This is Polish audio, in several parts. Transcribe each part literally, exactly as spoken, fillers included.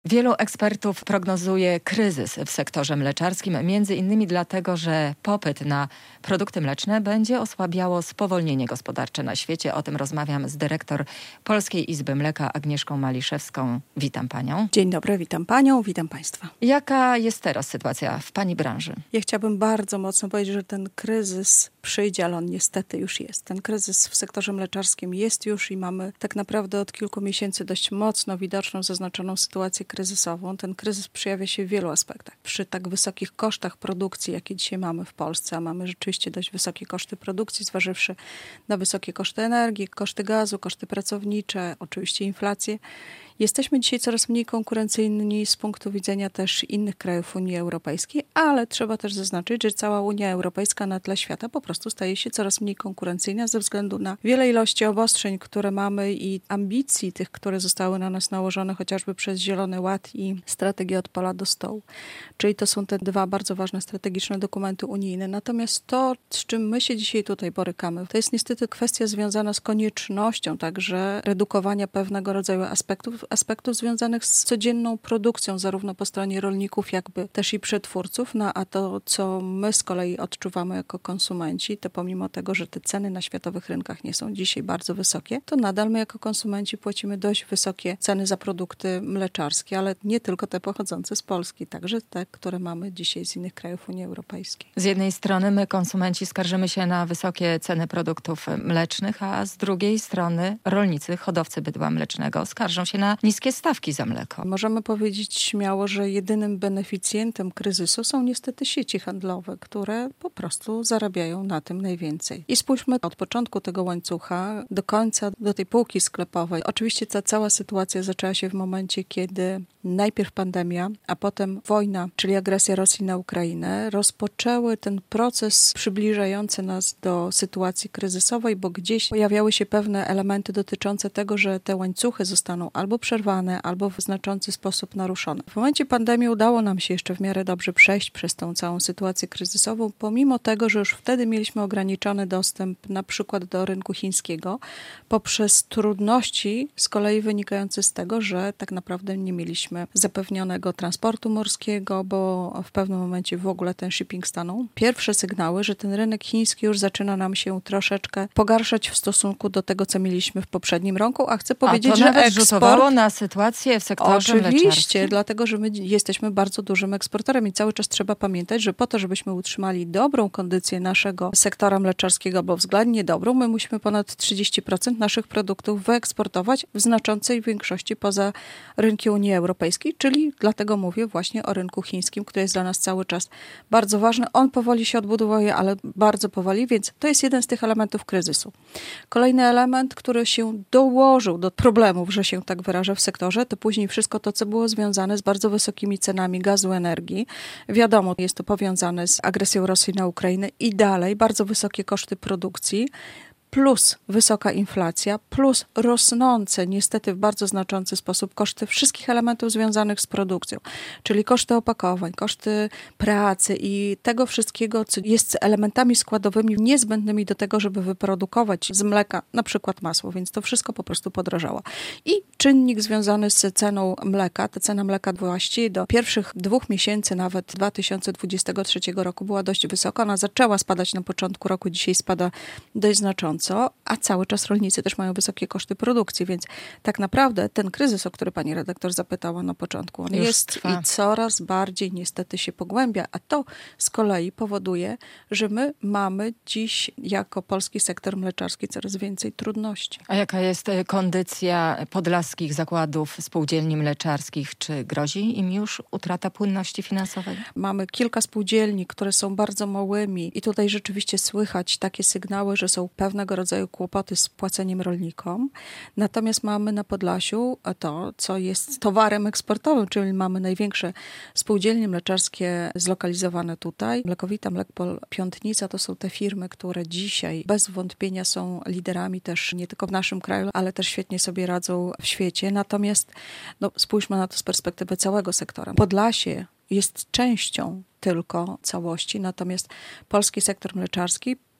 Wielu ekspertów prognozuje kryzys w sektorze mleczarskim, między innymi dlatego, że popyt na produkty mleczne będzie osłabiało spowolnienie gospodarcze na świecie. O tym rozmawiam z dyrektor Polskiej Izby Mleka Agnieszką Maliszewską. Witam panią. Dzień dobry, witam panią, witam państwa. Jaka jest teraz sytuacja w pani branży? Ja chciałabym bardzo mocno powiedzieć, że ten kryzys przyjdzie, ale on niestety już jest. Ten kryzys w sektorze mleczarskim jest już i mamy tak naprawdę od kilku miesięcy dość mocno widoczną, zaznaczoną sytuację kryzysową. Ten kryzys przejawia się w wielu aspektach. Przy tak wysokich kosztach produkcji, jakie dzisiaj mamy w Polsce, a mamy rzeczywiście dość wysokie koszty produkcji, zważywszy na wysokie koszty energii, koszty gazu, koszty pracownicze, oczywiście inflację, jesteśmy dzisiaj coraz mniej konkurencyjni z punktu widzenia też innych krajów Unii Europejskiej, ale trzeba też zaznaczyć, że cała Unia Europejska na tle świata po prostu staje się coraz mniej konkurencyjna ze względu na wiele ilości obostrzeń, które mamy i ambicji tych, które zostały na nas nałożone chociażby przez Zielony Ład i strategię od pola do stołu. Czyli to są te dwa bardzo ważne strategiczne dokumenty unijne. Natomiast to, z czym my się dzisiaj tutaj borykamy, to jest niestety kwestia związana z koniecznością także redukowania pewnego rodzaju aspektów, aspektów związanych z codzienną produkcją, zarówno po stronie rolników, jakby też i przetwórców, no a to, co my z kolei odczuwamy jako konsumenci, to pomimo tego, że te ceny na światowych rynkach nie są dzisiaj bardzo wysokie, to nadal my jako konsumenci płacimy dość wysokie ceny za produkty mleczarskie, ale nie tylko te pochodzące z Polski, także te, które mamy dzisiaj z innych krajów Unii Europejskiej. Z jednej strony my, konsumenci, skarżymy się na wysokie ceny produktów mlecznych, a z drugiej strony rolnicy, hodowcy bydła mlecznego skarżą się na niskie stawki za mleko. Możemy powiedzieć śmiało, że jedynym beneficjentem kryzysu są niestety sieci handlowe, które po prostu zarabiają na tym najwięcej. I spójrzmy od początku tego łańcucha do końca, do tej półki sklepowej. Oczywiście ta cała sytuacja zaczęła się w momencie, kiedy najpierw pandemia, a potem wojna, czyli agresja Rosji na Ukrainę, rozpoczęły ten proces przybliżający nas do sytuacji kryzysowej, bo gdzieś pojawiały się pewne elementy dotyczące tego, że te łańcuchy zostaną albo przerwane, albo w znaczący sposób naruszone. W momencie pandemii udało nam się jeszcze w miarę dobrze przejść przez tą całą sytuację kryzysową, pomimo tego, że już wtedy mieliśmy ograniczony dostęp na przykład do rynku chińskiego, poprzez trudności z kolei wynikające z tego, że tak naprawdę nie mieliśmy zapewnionego transportu morskiego, bo w pewnym momencie w ogóle ten shipping stanął. Pierwsze sygnały, że ten rynek chiński już zaczyna nam się troszeczkę pogarszać w stosunku do tego, co mieliśmy w poprzednim roku, a chcę powiedzieć, a to że nawet eksport rzutowało na sytuację w sektorze Oczywiście, mleczarskim. dlatego, że my jesteśmy bardzo dużym eksporterem i cały czas trzeba pamiętać, że po to, żebyśmy utrzymali dobrą kondycję naszego sektora mleczarskiego, bo względnie dobrą, my musimy ponad trzydzieści procent naszych produktów wyeksportować w znaczącej większości poza rynki Unii Europejskiej, czyli dlatego mówię właśnie o rynku chińskim, który jest dla nas cały czas bardzo ważny. On powoli się odbudowuje, ale bardzo powoli, więc to jest jeden z tych elementów kryzysu. Kolejny element, który się dołożył do problemów, że się tak wyrażę, w sektorze, to później wszystko to, co było związane z bardzo wysokimi cenami gazu, energii. Wiadomo, jest to powiązane z agresją Rosji na Ukrainę i dalej bardzo wysokie koszty produkcji, plus wysoka inflacja, plus rosnące niestety w bardzo znaczący sposób koszty wszystkich elementów związanych z produkcją, czyli koszty opakowań, koszty pracy i tego wszystkiego, co jest elementami składowymi niezbędnymi do tego, żeby wyprodukować z mleka na przykład masło, więc to wszystko po prostu podrożało. I czynnik związany z ceną mleka, ta cena mleka właściwie do pierwszych dwóch miesięcy nawet dwa tysiące dwudziestego trzeciego roku była dość wysoka, ona zaczęła spadać na początku roku, dzisiaj spada dość znacząco. A cały czas rolnicy też mają wysokie koszty produkcji, więc tak naprawdę ten kryzys, o który pani redaktor zapytała na początku, on Już jest trwa. i coraz bardziej niestety się pogłębia, a to z kolei powoduje, że my mamy dziś jako polski sektor mleczarski coraz więcej trudności. A jaka jest kondycja podlaskich zakładów spółdzielni mleczarskich? Czy grozi im już utrata płynności finansowej? Mamy kilka spółdzielni, które są bardzo małymi i tutaj rzeczywiście słychać takie sygnały, że są pewnego rodzaju kłopoty z płaceniem rolnikom. Natomiast mamy na Podlasiu to, co jest towarem eksportowym, czyli mamy największe spółdzielnie mleczarskie zlokalizowane tutaj. Mlekowita, Mlekpol, Piątnica to są te firmy, które dzisiaj bez wątpienia są liderami też nie tylko w naszym kraju, ale też świetnie sobie radzą w świecie. Natomiast no, spójrzmy na to z perspektywy całego sektora. Podlasie jest częścią tylko całości, natomiast polski sektor mleczarski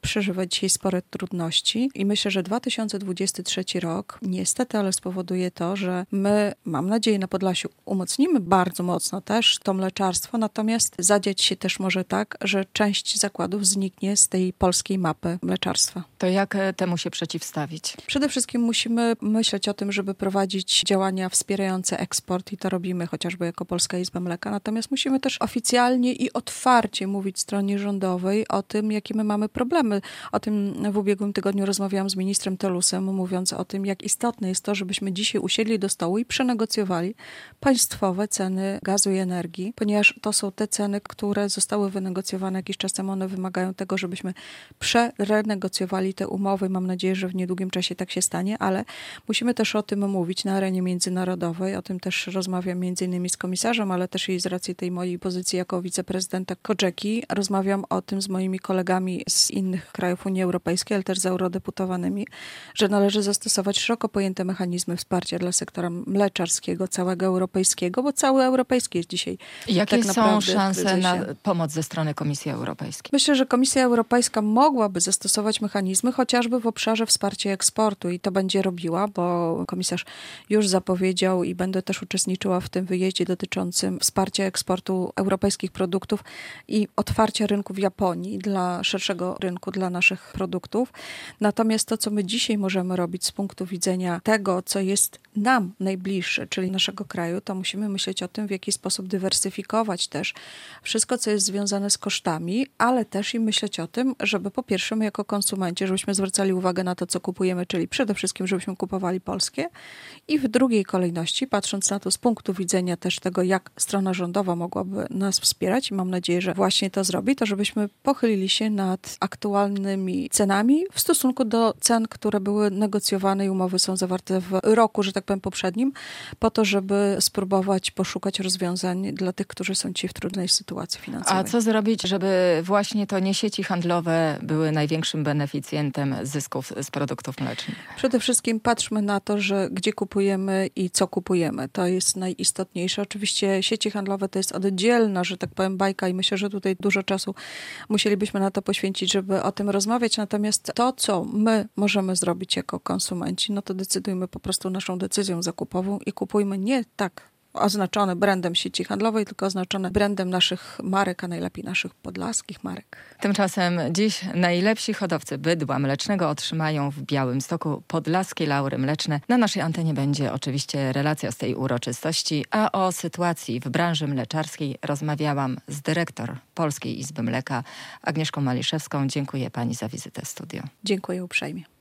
przeżywa dzisiaj spore trudności i myślę, że dwa tysiące dwudziesty trzeci rok niestety, ale spowoduje to, że my, mam nadzieję, na Podlasiu umocnimy bardzo mocno też to mleczarstwo, natomiast zadziać się też może tak, że część zakładów zniknie z tej polskiej mapy mleczarstwa. To jak temu się przeciwstawić? Przede wszystkim musimy myśleć o tym, żeby prowadzić działania wspierające eksport i to robimy chociażby jako Polska Izba Mleka, natomiast musimy też oficjalnie i otwarcie mówić stronie rządowej o tym, jakie my mamy problemy. O tym w ubiegłym tygodniu rozmawiałam z ministrem Telusem, mówiąc o tym, jak istotne jest to, żebyśmy dzisiaj usiedli do stołu i przenegocjowali państwowe ceny gazu i energii, ponieważ to są te ceny, które zostały wynegocjowane jakiś czas temu. One wymagają tego, żebyśmy przerenegocjowali te umowy. Mam nadzieję, że w niedługim czasie tak się stanie, ale musimy też o tym mówić na arenie międzynarodowej. O tym też rozmawiam między innymi z komisarzem, ale też i z racji tej mojej pozycji jako wiceprezydenta Kodżeki. Rozmawiam o tym z moimi kolegami z innych krajów Unii Europejskiej, ale też z eurodeputowanymi, że należy zastosować szeroko pojęte mechanizmy wsparcia dla sektora mleczarskiego, całego europejskiego, bo cały europejski jest dzisiaj Jakie tak naprawdę są szanse w na pomoc ze strony Komisji Europejskiej? Myślę, że Komisja Europejska mogłaby zastosować mechanizmy chociażby w obszarze wsparcia eksportu i to będzie robiła, bo komisarz już zapowiedział i będę też uczestniczyła w tym wyjeździe dotyczącym wsparcia eksportu europejskich produktów i otwarcia rynku w Japonii dla szerszego rynku dla naszych produktów. Natomiast to, co my dzisiaj możemy robić z punktu widzenia tego, co jest nam najbliższe, czyli naszego kraju, to musimy myśleć o tym, w jaki sposób dywersyfikować też wszystko, co jest związane z kosztami, ale też i myśleć o tym, żeby po pierwsze my jako konsumenci, żebyśmy zwracali uwagę na to, co kupujemy, czyli przede wszystkim, żebyśmy kupowali polskie i w drugiej kolejności, patrząc na to z punktu widzenia też tego, jak strona rządowa mogłaby nas wspierać i mam nadzieję, że właśnie to zrobi, to żebyśmy pochylili się nad aktualnymi cenami w stosunku do cen, które były negocjowane i umowy są zawarte w roku, że tak powiem, poprzednim, po to, żeby spróbować poszukać rozwiązań dla tych, którzy są dzisiaj w trudnej sytuacji finansowej. A co zrobić, żeby właśnie to nie sieci handlowe były największym beneficjentem zysków z produktów mlecznych? Przede wszystkim patrzmy na to, że gdzie kupujemy i co kupujemy. To jest najistotniejsze. Oczywiście sieci handlowe to jest oddzielna, że tak powiem, bajka i myślę, że tutaj dużo czasu musielibyśmy na to poświęcić, żeby o tym rozmawiać. Natomiast to, co my możemy zrobić jako konsumenci, no to decydujmy po prostu naszą decyzją zakupową i kupujmy nie tak oznaczone brandem sieci handlowej, tylko oznaczone brandem naszych marek, a najlepiej naszych podlaskich marek. Tymczasem dziś najlepsi hodowcy bydła mlecznego otrzymają w Białymstoku podlaskie laury mleczne. Na naszej antenie będzie oczywiście relacja z tej uroczystości, a o sytuacji w branży mleczarskiej rozmawiałam z dyrektor Polskiej Izby Mleka Agnieszką Maliszewską. Dziękuję pani za wizytę w studiu. Dziękuję uprzejmie.